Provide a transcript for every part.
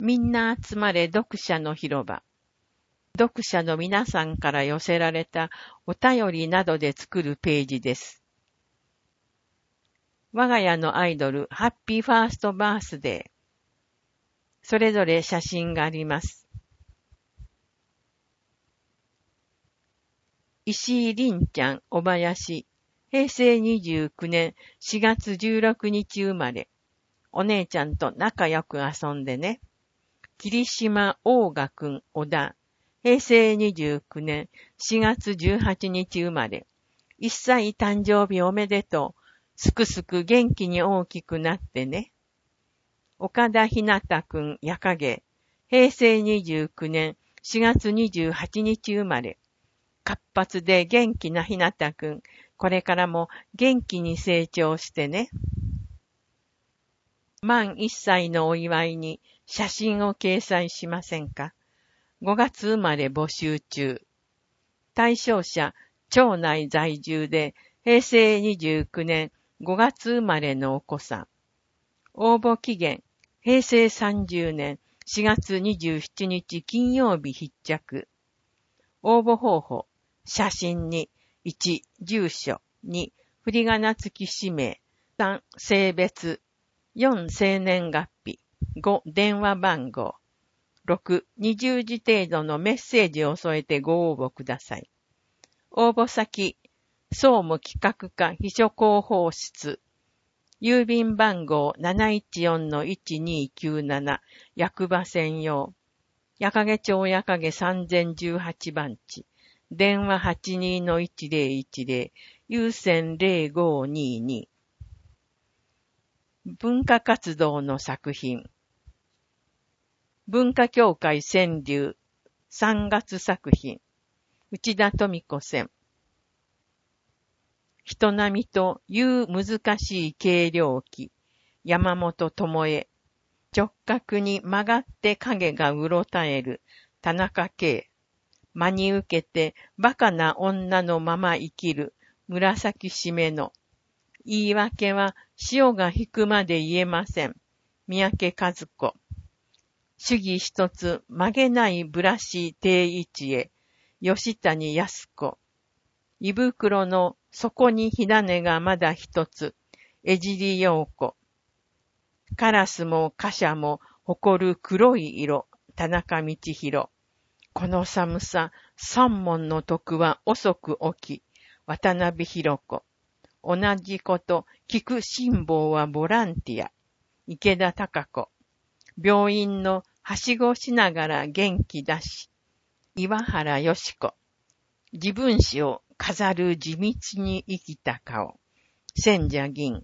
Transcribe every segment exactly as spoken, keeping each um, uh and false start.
みんな集まれ読者の広場。読者の皆さんから寄せられたお便りなどで作るページです。我が家のアイドル、ハッピーファーストバースデー。それぞれ写真があります。石井凛ちゃん、小林。へいせいにじゅうきゅうねんしがつじゅうろくにち生まれ。お姉ちゃんと仲良く遊んでね。霧島大賀くん、小田。へいせいにじゅうきゅうねんしがつじゅうはちにち生まれ。いっさい誕生日おめでとう。すくすく元気に大きくなってね。岡田ひなたくん、やかげ。へいせいにじゅうきゅうねんしがつにじゅうはちにち生まれ。活発で元気なひなたくん、これからも元気に成長してね。満いっさいのお祝いに写真を掲載しませんか？ごがつ生まれ募集中。対象者、町内在住で、へいせいにじゅうきゅうねんごがつ生まれのお子さん。応募期限、へいせいさんじゅうねんしがつにじゅうしちにち金曜日必着。応募方法、写真に、いち、住所、に、振り仮名付き氏名、さん、性別、よん、生年月日、ご、電話番号、ろく、にじゅうじ程度のメッセージを添えてご応募ください。応募先、総務企画課秘書広報室、郵便番号 なないちよんのいちにきゅうなな 役場専用、矢掛町矢掛さんぜんじゅうはちばんち、電話 はちにのいちぜろいちぜろ、有線ぜろごにに。文化活動の作品。文化協会川柳さんがつ作品。内田富子線。人並みという難しい軽量機。山本智恵。直角に曲がって影がうろたえる。田中圭。真に受けて馬鹿な女のまま生きる。紫しめの。言い訳は潮が引くまで言えません。三宅和子。主義一つ曲げないブラシ定位置へ。吉谷康子。胃袋の底に火種がまだ一つ。江尻陽子。カラスも貨車も誇る黒い色。田中道弘。この寒さ、三門の徳は遅く起き。渡辺弘子。同じこと、聞く辛抱はボランティア。池田貴子。病院のはしごしながら元気出し。岩原よし子。自分史を飾る地道に生きた顔。千社銀。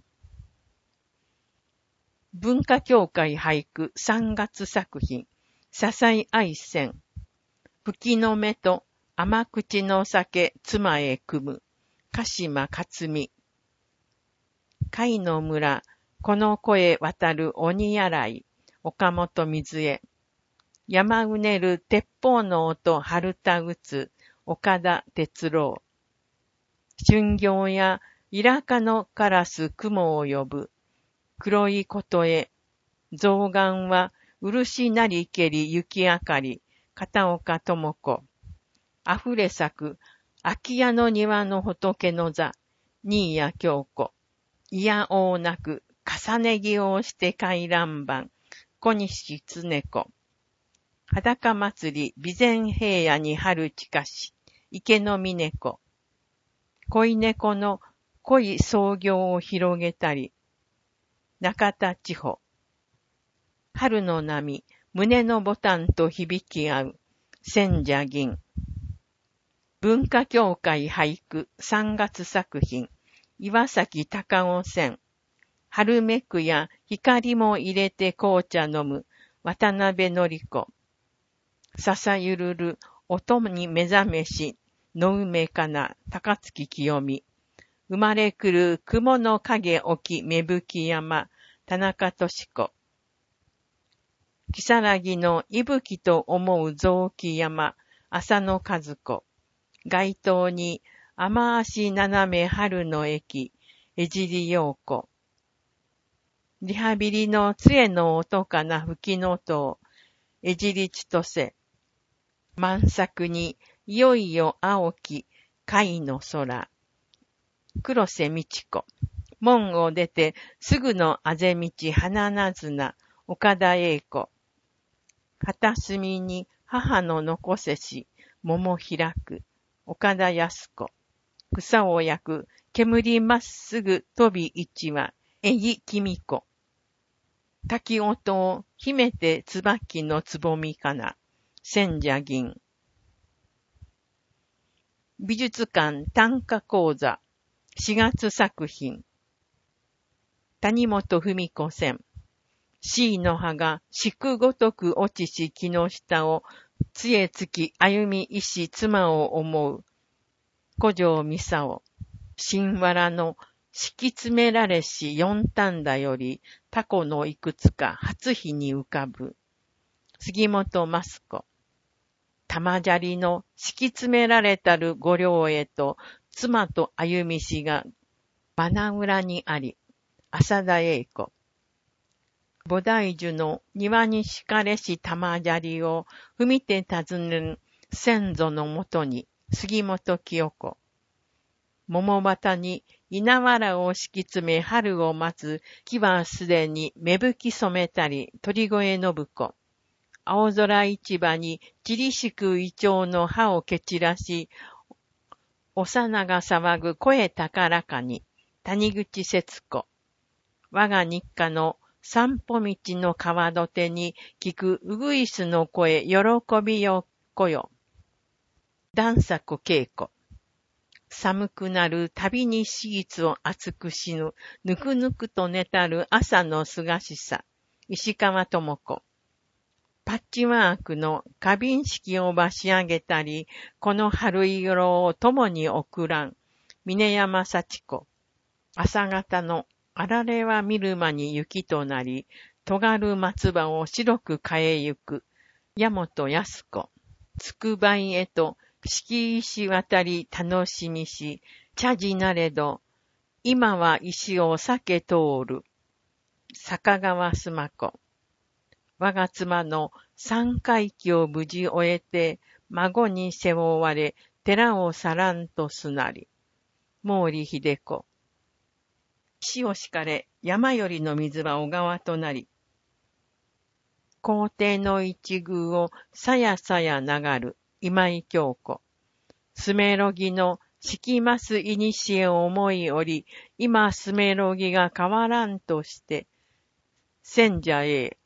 文化協会俳句さんがつ作品。笹井愛泉。吹きの目と甘口の酒妻へ汲む。鹿島克美。貝の村、この声渡る鬼洗い。岡本水江。山うねる鉄砲の音春田打つ。岡田哲郎。春行やイラカのカラス雲を呼ぶ。黒いことへ。象眼は漆なりけり雪明かり。片岡智子。溢れ咲く空き家の庭の仏の座。新谷京子。いやおうなく重ね着をして回覧板。小西常子。裸祭り備前平野に春近し。池の峰子。恋猫の恋創業を広げたり。中田千穂。春の波、胸のボタンと響き合う。千社銀。文化協会俳句さんがつ作品。岩崎隆夫線。春めくや光も入れて紅茶飲む。渡辺典子。笹ゆるる音に目覚めし。野梅かな高槻清美。生まれ来る雲の影置き芽吹山。田中俊子。木更木の息吹と思う雑木山。浅野和子。街灯に雨足斜め春の駅。江尻陽子。リハビリの杖の音かな吹きの塔。 えじりちとせ。満作に、いよいよ青き、海の空。黒瀬美智子。門を出て、すぐのあぜ道花なずな、岡田栄子。片隅に母の残せし、桃開く、岡田康子。草を焼く、煙まっすぐ飛び一羽、えぎきみこ。滝音を秘めて椿のつぼみかな、千社銀。美術館短歌講座、しがつ作品。谷本文子線。C の葉が敷くごとく落ちし木の下を、杖つき歩み石妻を思う。古城美沙新藁の敷き詰められし四反田より、タコのいくつか初日に浮かぶ。杉本益子。玉砂利の敷き詰められたる御寮へと、妻と歩みしが、バナ裏にあり。浅田栄子。菩提樹の庭に敷かれし玉砂利を踏みて尋ねる先祖のもとに、杉本清子。桃畑に稲わらを敷き詰め春を待つ木はすでに芽吹き染めたり鳥越信子。青空市場に散りしくイチョウの葉を蹴散らし、幼が騒ぐ声高らかに、谷口節子。我が日課の散歩道の川土手に聞くうぐいすの声喜びよこよ。段作恵子。寒くなるたびにシーツを熱くしぬ、ぬくぬくと寝たる朝のすがしさ。石川智子。パッチワークの花瓶式をばし上げたり、この春色を共に送らん。峰山幸子。朝方のあられは見る間に雪となり、尖る松葉を白く変えゆく。山本康子。つくばいへと、敷石渡り楽しみし、茶事なれど、今は石を避け通る。坂川須磨子。我が妻の三回忌を無事終えて、孫に背負われ、寺を去らんとすなり。毛利秀子。石を敷かれ、山よりの水は小川となり。皇帝の一宮をさやさや流る。今井京子。スメロギの敷きますいにしえを思いおり、今スメロギが変わらんとして、千社栄。